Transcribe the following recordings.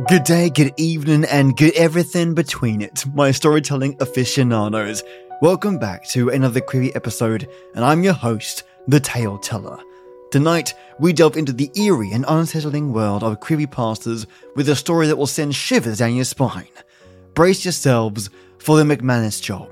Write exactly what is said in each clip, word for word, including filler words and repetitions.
Good day, good evening, and good everything between it, my storytelling aficionados. Welcome back to another creepy episode, and I'm your host, The Tale Teller. Tonight, we delve into the eerie and unsettling world of creepypastas with a story that will send shivers down your spine. Brace yourselves for the McManus job.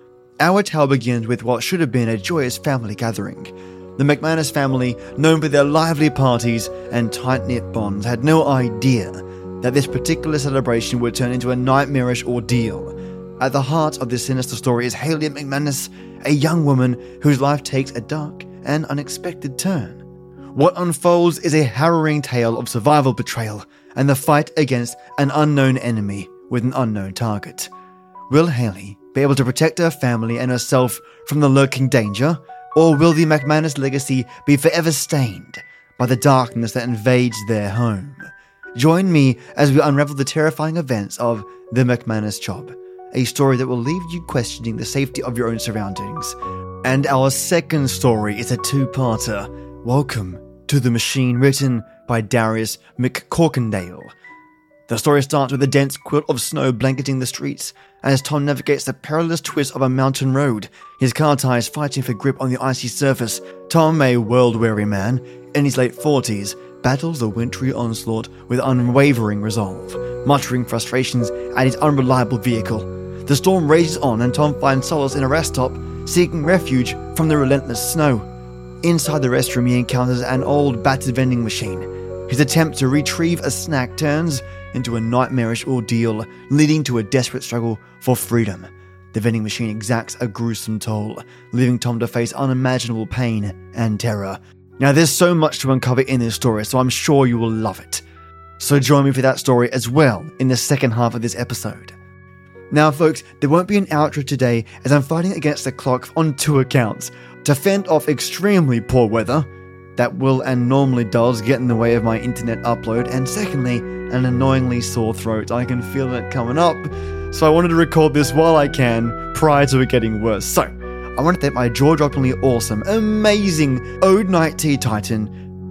Our tale begins with what should have been a joyous family gathering. The McManus family, known for their lively parties and tight-knit bonds, had no idea that this particular celebration would turn into a nightmarish ordeal. At the heart of this sinister story is Haley McManus, a young woman whose life takes a dark and unexpected turn. What unfolds is a harrowing tale of survival, betrayal, and the fight against an unknown enemy with an unknown target. Will Haley be able to protect her family and herself from the lurking danger, or will the McManus legacy be forever stained by the darkness that invades their home? Join me as we unravel the terrifying events of The McManus Job, a story that will leave you questioning the safety of your own surroundings. And our second story is a two-parter. Welcome to The Machine, written by Darius McCorkindale. The story starts with a dense quilt of snow blanketing the streets as Tom navigates the perilous twist of a mountain road, his car tires fighting for grip on the icy surface. Tom, a world-weary man in his late forties, battles the wintry onslaught with unwavering resolve, muttering frustrations at his unreliable vehicle. The storm rages on and Tom finds solace in a rest stop, seeking refuge from the relentless snow. Inside the restroom, he encounters an old battered vending machine. His attempt to retrieve a snack turns into a nightmarish ordeal, leading to a desperate struggle for freedom. The vending machine exacts a gruesome toll, leaving Tom to face unimaginable pain and terror. Now, there's so much to uncover in this story, so I'm sure you will love it. So join me for that story as well in the second half of this episode. Now, folks, there won't be an outro today as I'm fighting against the clock on two accounts. To fend off extremely poor weather, that will and normally does get in the way of my internet upload, and secondly, an annoyingly sore throat. I can feel it coming up, so I wanted to record this while I can, prior to it getting worse. So, I want to thank my jaw-droppingly awesome, amazing Ode Night Tea Titan,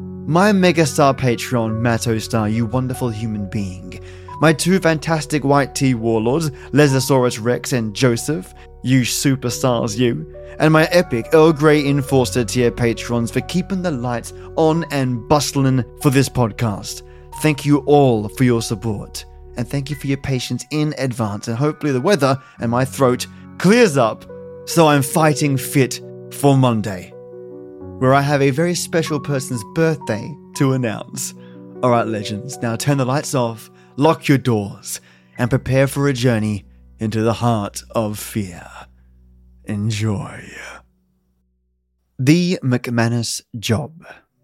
my megastar Patreon, Matto Star, you wonderful human being, my two fantastic white tea warlords, Lesosaurus Rex and Joseph, you superstars you, and my epic Earl Grey Enforcer tier patrons for keeping the lights on and bustling for this podcast. Thank you all for your support, and thank you for your patience in advance, and hopefully the weather and my throat clears up so I'm fighting fit for Monday, where I have a very special person's birthday to announce. Alright, legends, now turn the lights off, lock your doors, and prepare for a journey into the heart of fear. Enjoy. The McManus Job.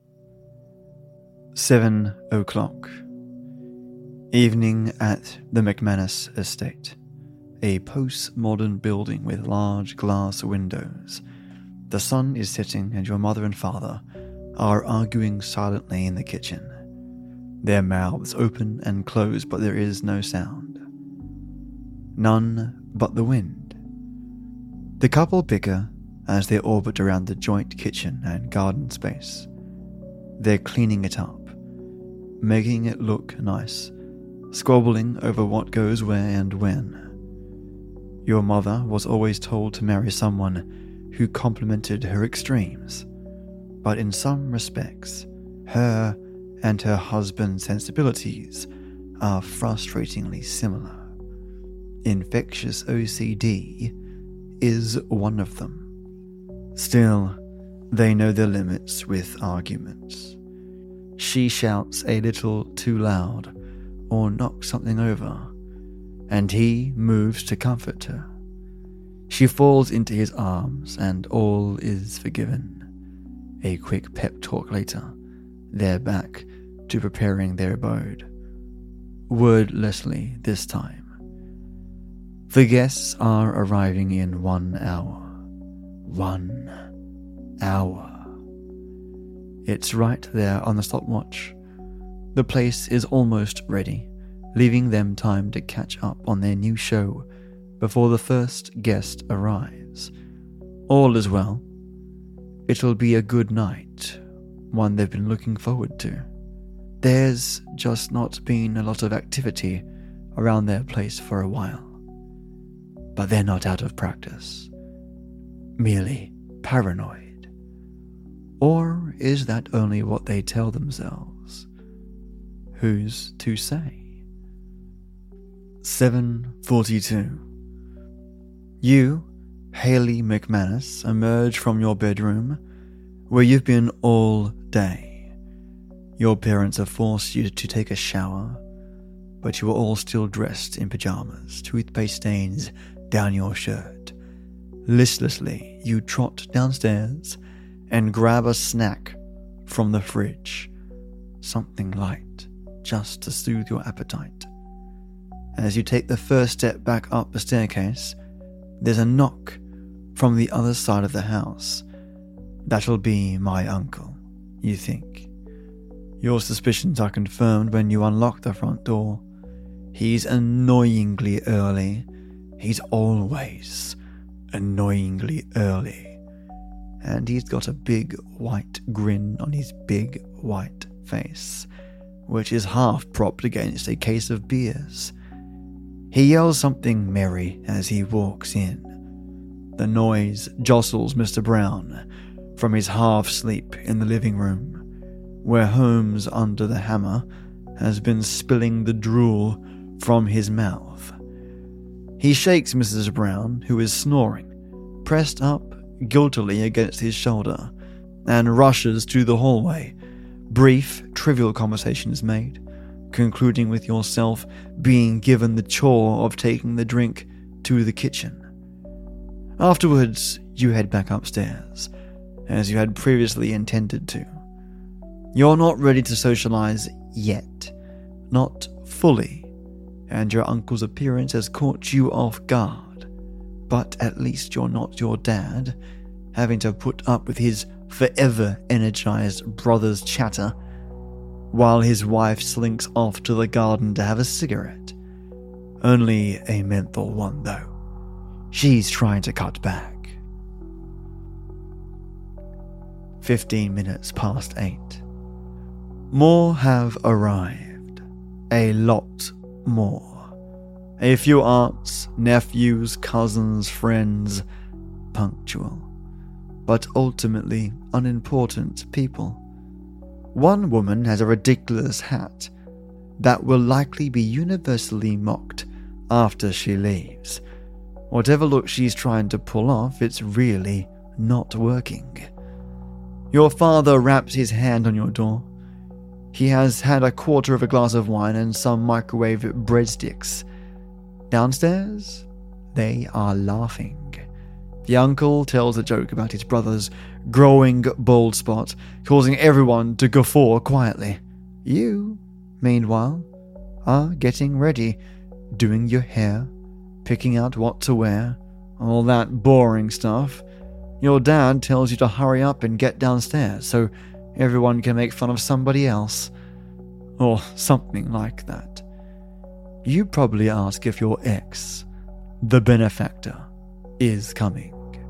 Seven o'clock. Evening at the McManus estate. A post-modern building with large glass windows. The sun is setting and your mother and father are arguing silently in the kitchen. Their mouths open and close, but there is no sound. None but the wind. The couple bicker as they orbit around the joint kitchen and garden space. They're cleaning it up, making it look nice, squabbling over what goes where and when. Your mother was always told to marry someone who complemented her extremes, but in some respects, her and her husband's sensibilities are frustratingly similar. Infectious O C D is one of them. Still, they know their limits with arguments. She shouts a little too loud or knocks something over, and he moves to comfort her. She falls into his arms and all is forgiven. A quick pep talk later, they're back to preparing their abode. Wordlessly this time. The guests are arriving in one hour. One hour. It's right there on the stopwatch. The place is almost ready, leaving them time to catch up on their new show before the first guest arrives. All is well. It'll be a good night, one they've been looking forward to. There's just not been a lot of activity around their place for a while. But they're not out of practice. Merely paranoid. Or is that only what they tell themselves? Who's to say? seven forty-two. You, Haley McManus, emerge from your bedroom where you've been all day. Your parents have forced you to take a shower, but you are all still dressed in pajamas, toothpaste stains down your shirt. Listlessly, you trot downstairs and grab a snack from the fridge. Something light, just to soothe your appetite. As you take the first step back up the staircase, there's a knock from the other side of the house. That'll be my uncle, you think. Your suspicions are confirmed when you unlock the front door. He's annoyingly early. He's always annoyingly early. And he's got a big white grin on his big white face, which is half propped against a case of beers. He yells something merry as he walks in. The noise jostles Mister Brown from his half-sleep in the living room, where Holmes under the hammer has been spilling the drool from his mouth. He shakes Missus Brown, who is snoring, pressed up guiltily against his shoulder, and rushes to the hallway. Brief, trivial conversation is made, concluding with yourself being given the chore of taking the drink to the kitchen. Afterwards, you head back upstairs, as you had previously intended to. You're not ready to socialize yet, not fully, and your uncle's appearance has caught you off guard, but at least you're not your dad, having to put up with his forever energized brother's chatter, while his wife slinks off to the garden to have a cigarette. Only a menthol one, though. She's trying to cut back. Fifteen minutes past eight. More have arrived. A lot more. A few aunts, nephews, cousins, friends. Punctual. But ultimately unimportant people. One woman has a ridiculous hat that will likely be universally mocked after she leaves. Whatever look she's trying to pull off, it's really not working. Your father wraps his hand on your door. He has had a quarter of a glass of wine and some microwave breadsticks. Downstairs, they are laughing. The uncle tells a joke about his brother's growing bald spot, causing everyone to guffaw quietly. You, meanwhile, are getting ready, doing your hair, picking out what to wear, all that boring stuff. Your dad tells you to hurry up and get downstairs so everyone can make fun of somebody else. Or something like that. You probably ask if your ex, the benefactor, is coming.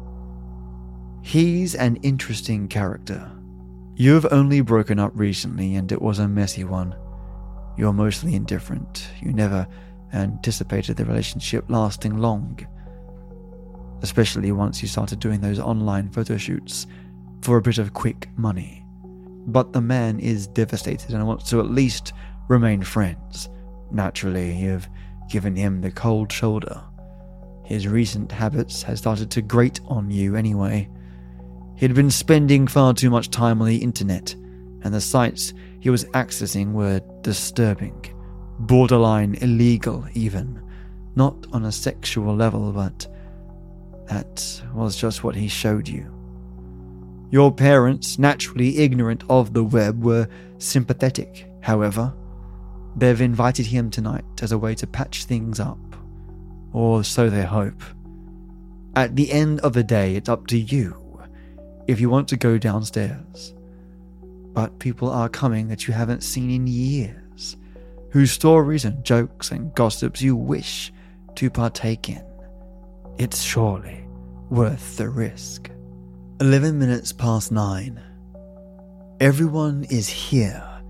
He's an interesting character. You've only broken up recently and it was a messy one. You're mostly indifferent. You never anticipated the relationship lasting long. Especially once you started doing those online photo shoots for a bit of quick money. But the man is devastated and wants to at least remain friends. Naturally, you've given him the cold shoulder. His recent habits had started to grate on you anyway. He'd been spending far too much time on the internet, and the sites he was accessing were disturbing, borderline illegal even. Not on a sexual level, but that was just what he showed you. Your parents, naturally ignorant of the web, were sympathetic, however. They've invited him tonight as a way to patch things up. Or so they hope. At the end of the day, it's up to you if you want to go downstairs. But people are coming that you haven't seen in years, whose stories and jokes and gossips you wish to partake in. It's surely worth the risk. Eleven minutes past nine. Everyone is here,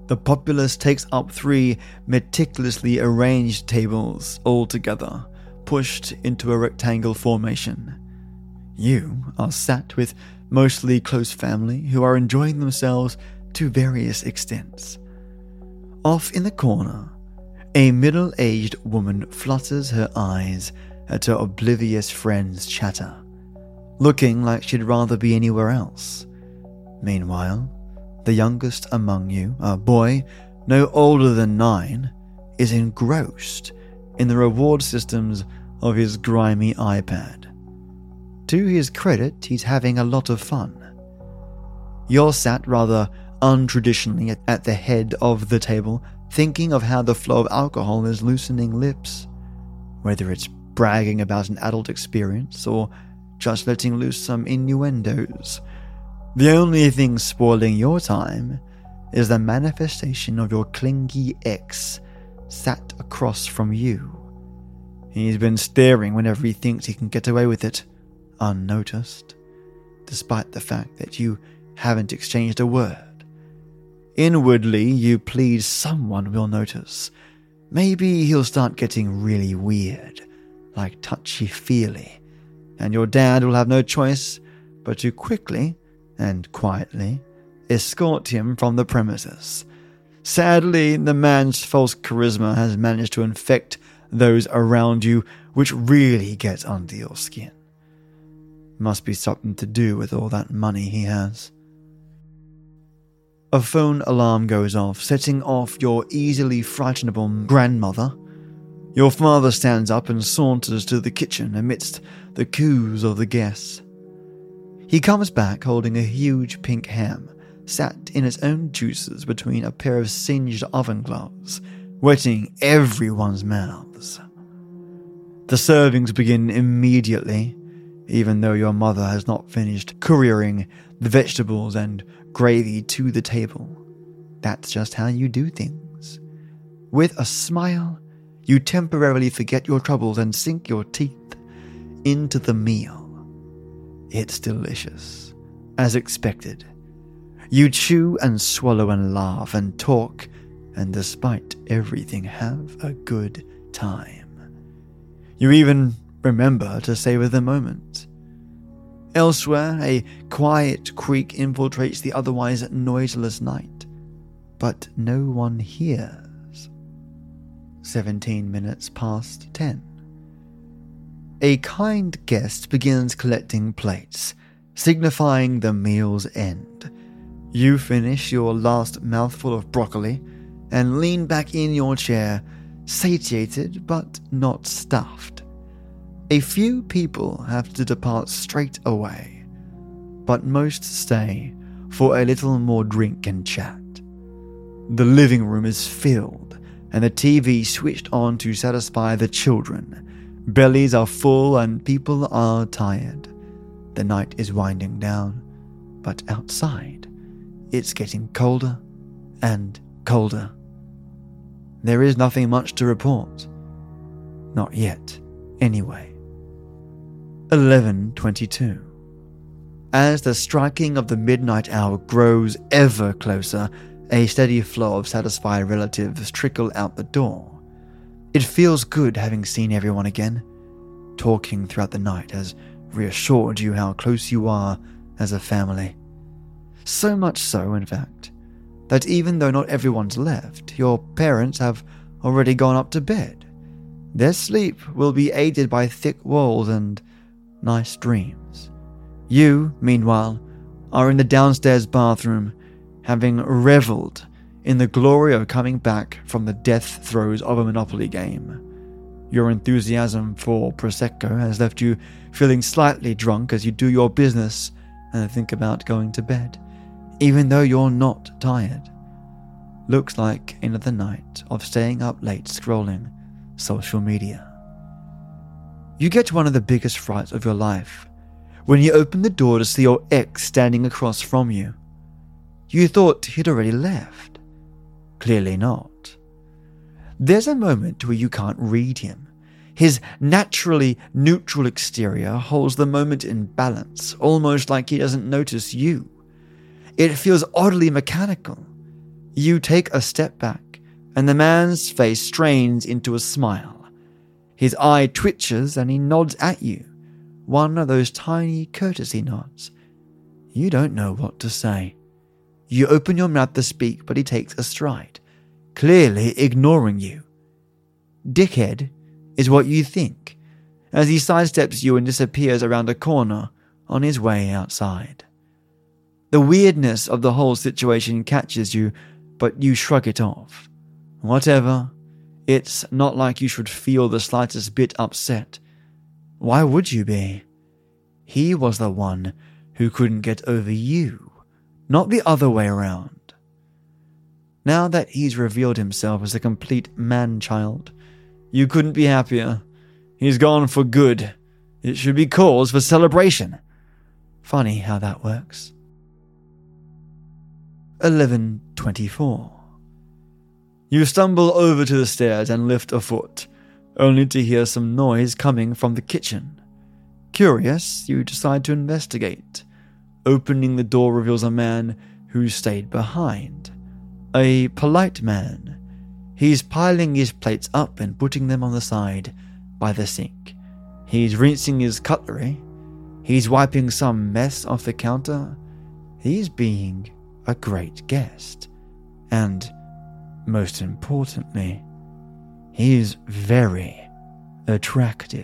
The populace takes up three meticulously arranged tables all together, pushed into a rectangle formation. You are sat with mostly close family who are enjoying themselves to various extents. Off in the corner, a middle-aged woman flutters her eyes at her oblivious friend's chatter, looking like she'd rather be anywhere else. Meanwhile, the youngest among you, a boy no older than nine, is engrossed in the reward systems of his grimy iPad. To his credit, he's having a lot of fun. You're sat rather untraditionally at the head of the table, thinking of how the flow of alcohol is loosening lips, whether it's bragging about an adult experience or just letting loose some innuendos. The only thing spoiling your time is the manifestation of your clingy ex sat across from you. He's been staring whenever he thinks he can get away with it, unnoticed, despite the fact that you haven't exchanged a word. Inwardly, you plead someone will notice. Maybe he'll start getting really weird, like touchy-feely, and your dad will have no choice but to quickly and quietly escort him from the premises. Sadly, the man's false charisma has managed to infect those around you, which really gets under your skin. Must be something to do with all that money he has. A phone alarm goes off, setting off your easily frightenable grandmother. Your father stands up and saunters to the kitchen amidst the coos of the guests. He comes back holding a huge pink ham, sat in its own juices between a pair of singed oven gloves, wetting everyone's mouths. The servings begin immediately, even though your mother has not finished couriering the vegetables and gravy to the table. That's just how you do things. With a smile, you temporarily forget your troubles and sink your teeth into the meal. It's delicious, as expected. You chew and swallow and laugh and talk, and despite everything, have a good time. You even remember to savor the moment. Elsewhere, a quiet creak infiltrates the otherwise noiseless night, but no one hears. Seventeen minutes past ten. A kind guest begins collecting plates, signifying the meal's end. You finish your last mouthful of broccoli and lean back in your chair, satiated but not stuffed. A few people have to depart straight away, but most stay for a little more drink and chat. The living room is filled and the T V switched on to satisfy the children. Bellies are full and people are tired. The night is winding down, but outside, it's getting colder and colder. There is nothing much to report. Not yet, anyway. eleven twenty-two. As the striking of the midnight hour grows ever closer, a steady flow of satisfied relatives trickle out the door. It feels good having seen everyone again. Talking throughout the night has reassured you how close you are as a family. So much so, in fact, that even though not everyone's left, your parents have already gone up to bed. Their sleep will be aided by thick walls and nice dreams. You, meanwhile, are in the downstairs bathroom, having revelled in the glory of coming back from the death throes of a Monopoly game. Your enthusiasm for Prosecco has left you feeling slightly drunk as you do your business and think about going to bed, even though you're not tired. Looks like another night of staying up late scrolling social media. You get one of the biggest frights of your life when you open the door to see your ex standing across from you. You thought he'd already left. Clearly not. There's a moment where you can't read him. His naturally neutral exterior holds the moment in balance, almost like he doesn't notice you. It feels oddly mechanical, You take a step back, and the man's face strains into a smile. His eye twitches and he nods at you, one of those tiny courtesy nods. You don't know what to say. You open your mouth to speak, but he takes a stride, clearly ignoring you. Dickhead is what you think, as he sidesteps you and disappears around a corner on his way outside. The weirdness of the whole situation catches you, but you shrug it off. Whatever, it's not like you should feel the slightest bit upset. Why would you be? He was the one who couldn't get over you, not the other way around. Now that he's revealed himself as a complete man-child, you couldn't be happier. He's gone for good. It should be cause for celebration. Funny how that works. eleven twenty-four. You stumble over to the stairs and lift a foot, only to hear some noise coming from the kitchen. Curious, you decide to investigate. Opening the door reveals a man who stayed behind. A polite man. He's piling his plates up and putting them on the side by the sink. He's rinsing his cutlery. He's wiping some mess off the counter. He's being a great guest. And, most importantly, he's very attractive.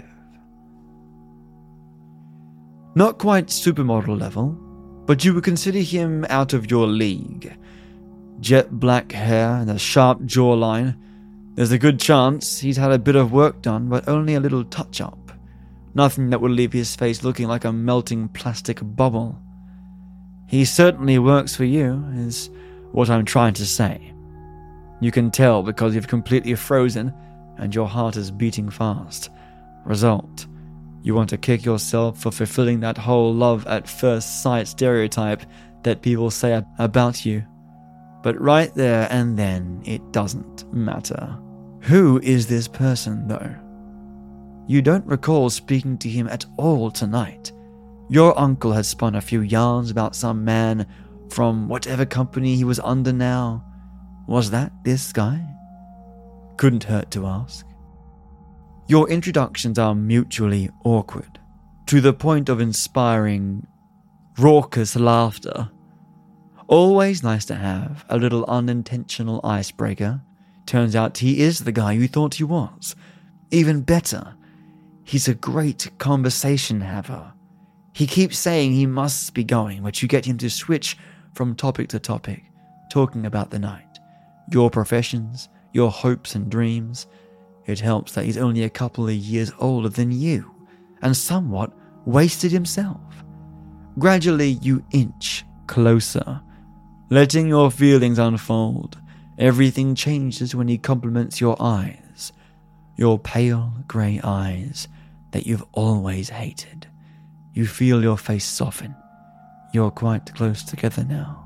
Not quite supermodel level, but you would consider him out of your league. Jet black hair and a sharp jawline. There's a good chance he's had a bit of work done, but only a little touch-up. Nothing that would leave his face looking like a melting plastic bubble. He certainly works for you, is what I'm trying to say. You can tell because you've completely frozen and your heart is beating fast. Result, you want to kick yourself for fulfilling that whole love at first sight stereotype that people say about you. But right there and then, it doesn't matter. Who is this person, though? You don't recall speaking to him at all tonight. Your uncle had spun a few yarns about some man from whatever company he was under now. Was that this guy? Couldn't hurt to ask. Your introductions are mutually awkward, to the point of inspiring raucous laughter. Always nice to have a little unintentional icebreaker. Turns out he is the guy you thought he was. Even better, he's a great conversation haver. He keeps saying he must be going, but you get him to switch from topic to topic, talking about the night, your professions, your hopes and dreams. It helps that he's only a couple of years older than you, and somewhat wasted himself. Gradually you inch closer, letting your feelings unfold. Everything changes when he compliments your eyes, your pale grey eyes that you've always hated. You feel your face soften. You're quite close together now.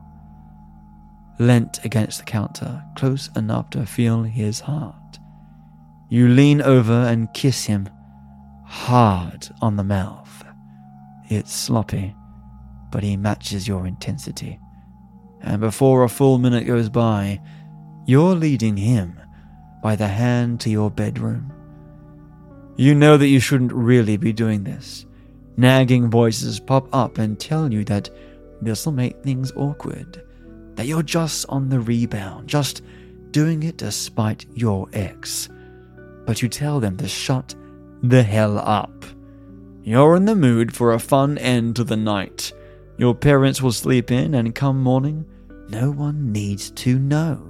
Leant against the counter, close enough to feel his heart. You lean over and kiss him, hard on the mouth. It's sloppy, but he matches your intensity. And before a full minute goes by, you're leading him by the hand to your bedroom. You know that you shouldn't really be doing this. Nagging voices pop up and tell you that this'll make things awkward, that you're just on the rebound, just doing it despite your ex. But you tell them to shut the hell up. You're in the mood for a fun end to the night. Your parents will sleep in, and come morning, no one needs to know.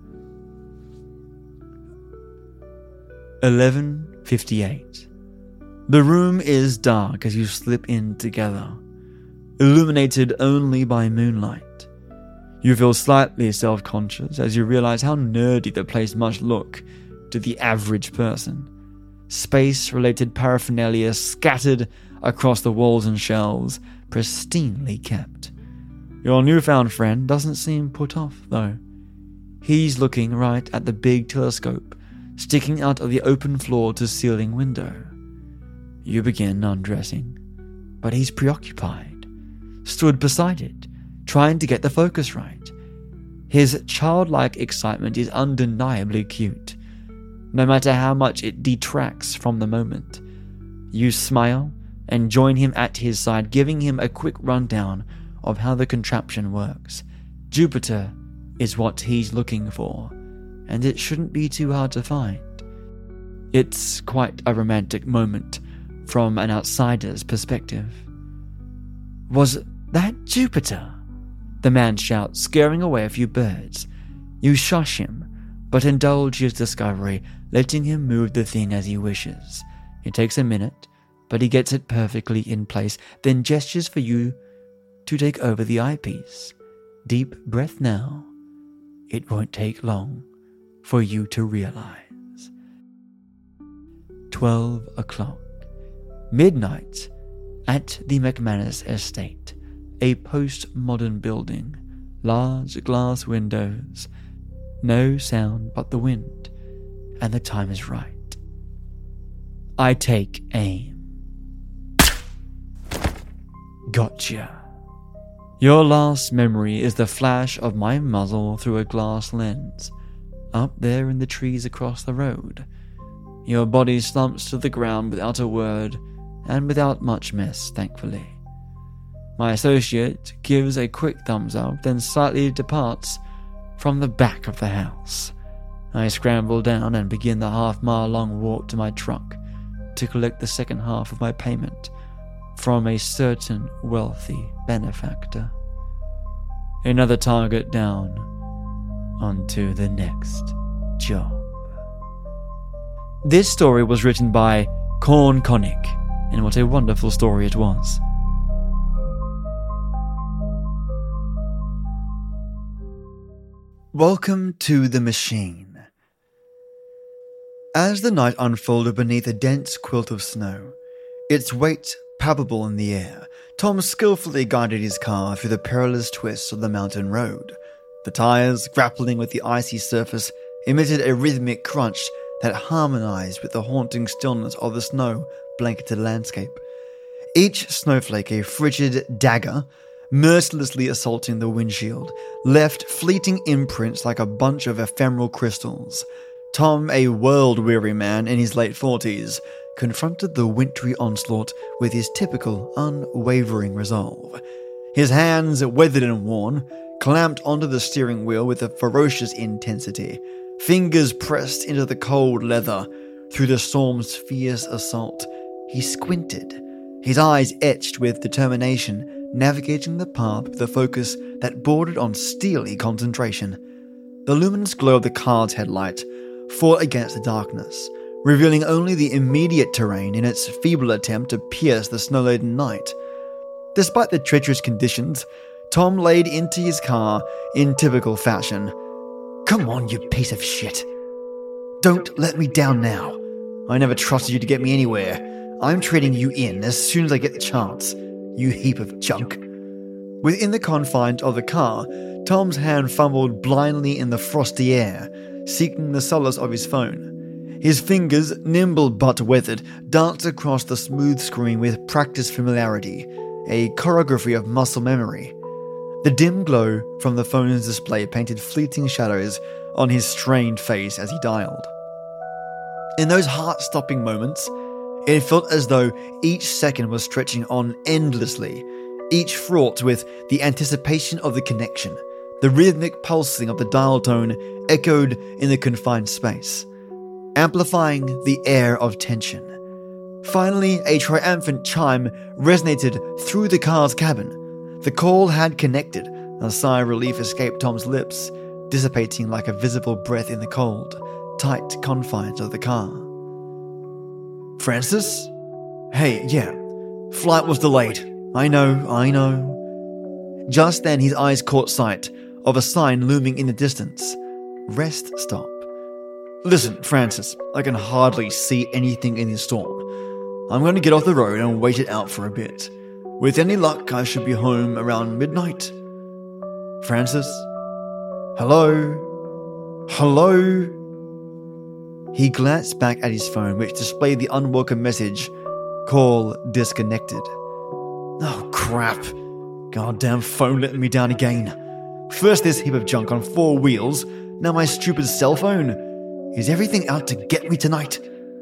eleven fifty-eight. The room is dark as you slip in together, illuminated only by moonlight. You feel slightly self-conscious as you realize how nerdy the place must look to the average person. Space-related paraphernalia scattered across the walls and shelves, pristinely kept. Your newfound friend doesn't seem put off, though. He's looking right at the big telescope sticking out of the open floor-to-ceiling window. You begin undressing, but he's preoccupied, stood beside it, trying to get the focus right. His childlike excitement is undeniably cute, no matter how much it detracts from the moment. You smile and join him at his side, giving him a quick rundown of how the contraption works. Jupiter is what he's looking for, and it shouldn't be too hard to find. It's quite a romantic moment from an outsider's perspective. "Was that Jupiter?" the man shouts, scaring away a few birds. You shush him, but indulge his discovery, letting him move the thing as he wishes. It takes a minute, but he gets it perfectly in place, then gestures for you to take over the eyepiece. Deep breath now. It won't take long for you to realize. Twelve o'clock. Midnight at the McManus estate. A post-modern building. Large glass windows. No sound but the wind. And the time is right. I take aim. Gotcha. Your last memory is the flash of my muzzle through a glass lens, up there in the trees across the road. Your body slumps to the ground without a word, and without much mess, thankfully. My associate gives a quick thumbs up, then slightly departs from the back of the house. I scramble down and begin the half-mile-long walk to my truck to collect the second half of my payment from a certain wealthy benefactor. Another target down, onto the next job. This story was written by Korn Koenig, and what a wonderful story it was. Welcome to the machine. As the night unfolded beneath a dense quilt of snow, its weight palpable in the air, Tom skillfully guided his car through the perilous twists of the mountain road. The tires, grappling with the icy surface, emitted a rhythmic crunch that harmonized with the haunting stillness of the snow-blanketed landscape. Each snowflake a frigid dagger, mercilessly assaulting the windshield, left fleeting imprints like a bunch of ephemeral crystals. Tom, a world-weary man in his late forties, confronted the wintry onslaught with his typical unwavering resolve. His hands, weathered and worn, clamped onto the steering wheel with a ferocious intensity, fingers pressed into the cold leather through the storm's fierce assault. He squinted, his eyes etched with determination, navigating the path with a focus that bordered on steely concentration. The luminous glow of the car's headlight fought against the darkness, revealing only the immediate terrain in its feeble attempt to pierce the snow-laden night. Despite the treacherous conditions, Tom laid into his car in typical fashion. "Come on, you piece of shit. Don't let me down now. I never trusted you to get me anywhere. I'm trading you in as soon as I get the chance, you heap of junk." Within the confines of the car, Tom's hand fumbled blindly in the frosty air, seeking the solace of his phone. His fingers, nimble but weathered, danced across the smooth screen with practiced familiarity, a choreography of muscle memory. The dim glow from the phone's display painted fleeting shadows on his strained face as he dialed. In those heart-stopping moments, it felt as though each second was stretching on endlessly, each fraught with the anticipation of the connection. The rhythmic pulsing of the dial tone echoed in the confined space, amplifying the air of tension. Finally, a triumphant chime resonated through the car's cabin. The call had connected. A sigh of relief escaped Tom's lips, dissipating like a visible breath in the cold, tight confines of the car. "Francis? Hey, yeah. Flight was delayed. I know, I know." Just then his eyes caught sight of a sign looming in the distance. "Rest stop." "Listen, Francis, I can hardly see anything in this storm. I'm going to get off the road and wait it out for a bit. With any luck, I should be home around midnight." "Francis? Hello? Hello?" He glanced back at his phone, which displayed the unwelcome message, "Call disconnected." "Oh, crap. Goddamn phone letting me down again. First this heap of junk on four wheels, now my stupid cell phone. Is everything out to get me tonight?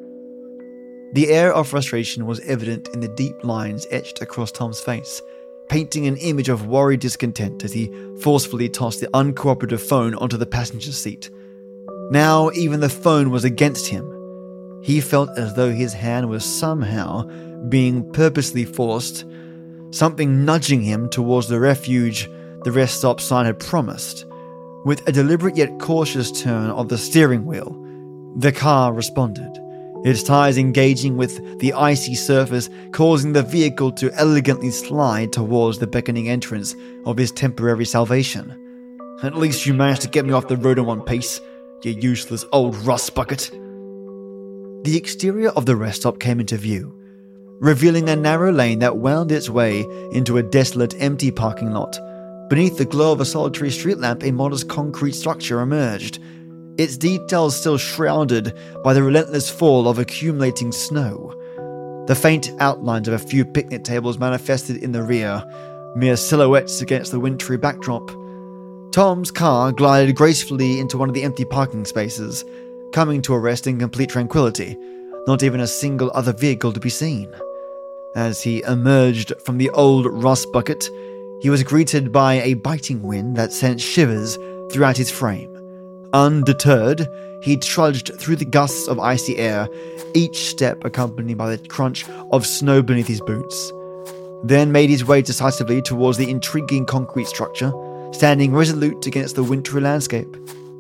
The air of frustration was evident in the deep lines etched across Tom's face, painting an image of worried discontent as he forcefully tossed the uncooperative phone onto the passenger seat. Now even the phone was against him. He felt as though his hand was somehow being purposely forced, something nudging him towards the refuge the rest stop sign had promised. With a deliberate yet cautious turn of the steering wheel, the car responded, its tires engaging with the icy surface, causing the vehicle to elegantly slide towards the beckoning entrance of his temporary salvation. At least you managed to get me off the road in one piece, you useless old rust bucket. The exterior of the rest stop came into view, revealing a narrow lane that wound its way into a desolate, empty parking lot. Beneath the glow of a solitary street lamp, a modest concrete structure emerged, its details still shrouded by the relentless fall of accumulating snow. The faint outlines of a few picnic tables manifested in the rear, mere silhouettes against the wintry backdrop. Tom's car glided gracefully into one of the empty parking spaces, coming to a rest in complete tranquility, not even a single other vehicle to be seen. As he emerged from the old rust bucket, he was greeted by a biting wind that sent shivers throughout his frame. Undeterred, he trudged through the gusts of icy air, each step accompanied by the crunch of snow beneath his boots, then made his way decisively towards the intriguing concrete structure, standing resolute against the wintry landscape.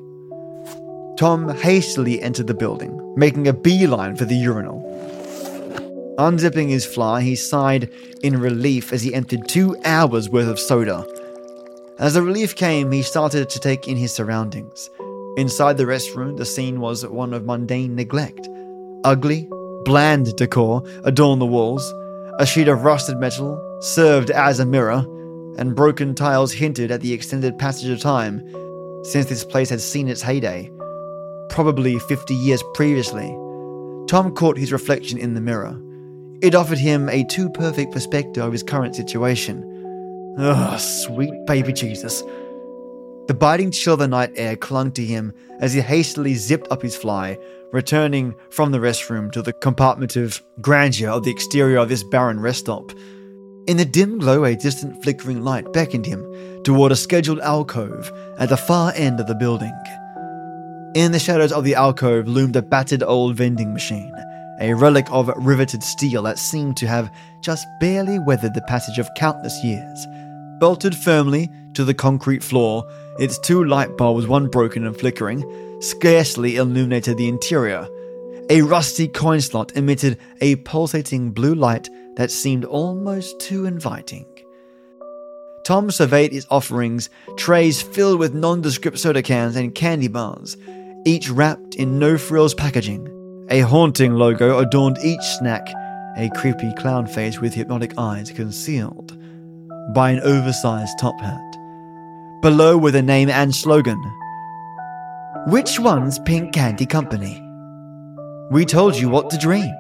Tom hastily entered the building, making a beeline for the urinal. Unzipping his fly, he sighed in relief as he emptied two hours worth of soda. As the relief came, he started to take in his surroundings. Inside the restroom, the scene was one of mundane neglect. Ugly, bland decor adorned the walls. A sheet of rusted metal served as a mirror, and broken tiles hinted at the extended passage of time since this place had seen its heyday, probably fifty years previously. Tom caught his reflection in the mirror. It offered him a too perfect perspective of his current situation. Ugh, sweet baby Jesus. The biting chill of the night air clung to him as he hastily zipped up his fly, returning from the restroom to the compartmented grandeur of the exterior of this barren rest stop. In the dim glow, a distant flickering light beckoned him toward a scheduled alcove at the far end of the building. In the shadows of the alcove loomed a battered old vending machine, a relic of riveted steel that seemed to have just barely weathered the passage of countless years. Bolted firmly to the concrete floor, its two light bulbs, one broken and flickering, scarcely illuminated the interior. A rusty coin slot emitted a pulsating blue light that seemed almost too inviting. Tom surveyed its offerings, trays filled with nondescript soda cans and candy bars, each wrapped in no-frills packaging. A haunting logo adorned each snack, a creepy clown face with hypnotic eyes concealed by an oversized top hat. Below were the name and slogan, "Which one's Pink Candy Company? We told you what to dream."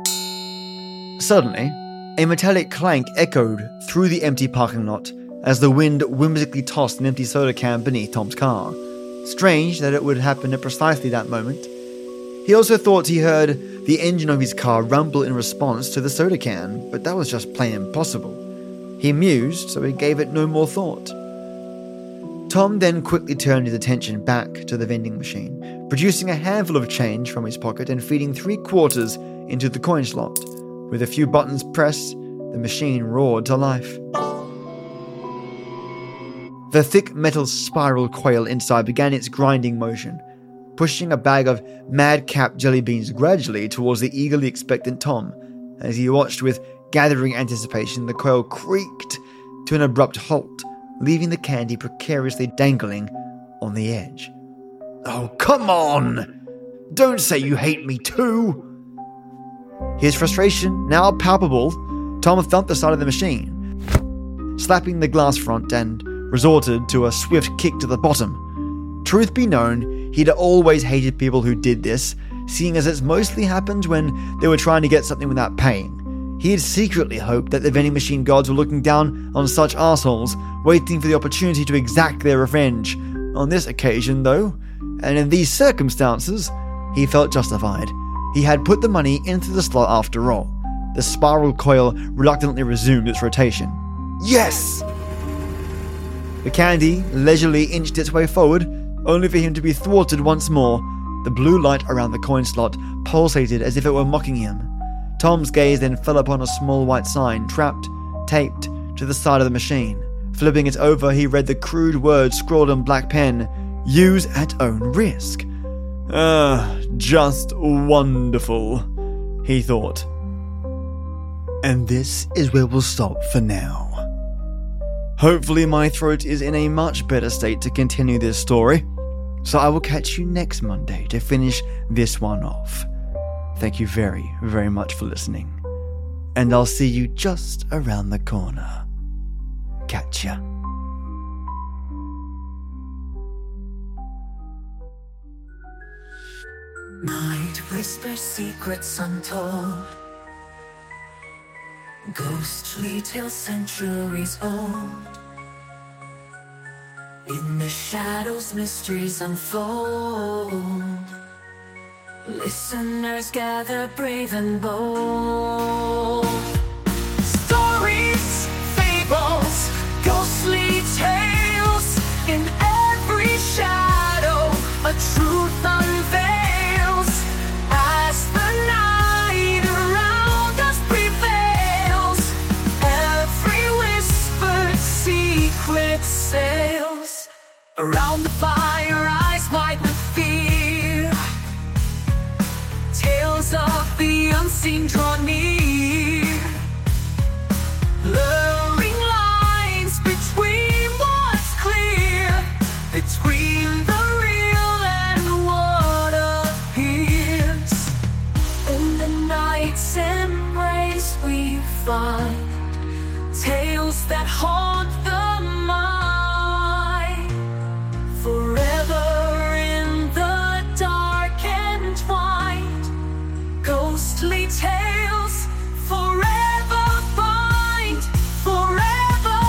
Suddenly, a metallic clank echoed through the empty parking lot as the wind whimsically tossed an empty soda can beneath Tom's car. Strange that it would happen at precisely that moment. He also thought he heard the engine of his car rumble in response to the soda can, but that was just plain impossible. He mused, so he gave it no more thought. Tom then quickly turned his attention back to the vending machine, producing a handful of change from his pocket and feeding three quarters into the coin slot. With a few buttons pressed, the machine roared to life. The thick metal spiral coil inside began its grinding motion, pushing a bag of madcap jelly beans gradually towards the eagerly expectant Tom. As he watched with gathering anticipation, the coil creaked to an abrupt halt, leaving the candy precariously dangling on the edge. Oh, come on! Don't say you hate me too! His frustration now palpable, Tom thumped the side of the machine, slapping the glass front, and resorted to a swift kick to the bottom. Truth be known, he'd always hated people who did this, seeing as it mostly happened when they were trying to get something without paying. He had secretly hoped that the vending machine gods were looking down on such assholes, waiting for the opportunity to exact their revenge. On this occasion, though, and in these circumstances, he felt justified. He had put the money into the slot after all. The spiral coil reluctantly resumed its rotation. Yes! The candy leisurely inched its way forward, only for him to be thwarted once more. The blue light around the coin slot pulsated as if it were mocking him. Tom's gaze then fell upon a small white sign, trapped, taped to the side of the machine. Flipping it over, he read the crude words scrawled in black pen, "Use at own risk." Ah, just wonderful, he thought. And this is where we'll stop for now. Hopefully my throat is in a much better state to continue this story, so I will catch you next Monday to finish this one off. Thank you very, very much for listening, and I'll see you just around the corner. Catch ya. Night whispers secrets untold, ghostly tales centuries old. In the shadows mysteries unfold. Listeners gather brave and bold. Stories, fables, ghostly tales. In every shadow a truth unveils. As the night around us prevails, every whispered secret sails. Around the fire, eyes wide with fear. Tales of the unseen draw near. Blurring lines between what's clear, between the real and what appears. In the night's embrace we find tales that haunt the mind. Forever in the dark entwined, ghostly tales forever bind, forever.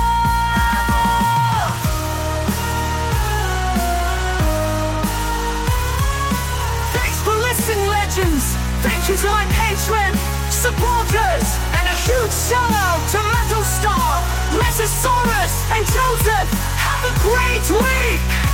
Thanks for listening, legends. Thank you to my patron, supporters, and a huge shout out to Metal Star, Mesosaurus, and Joseph. Have a great week!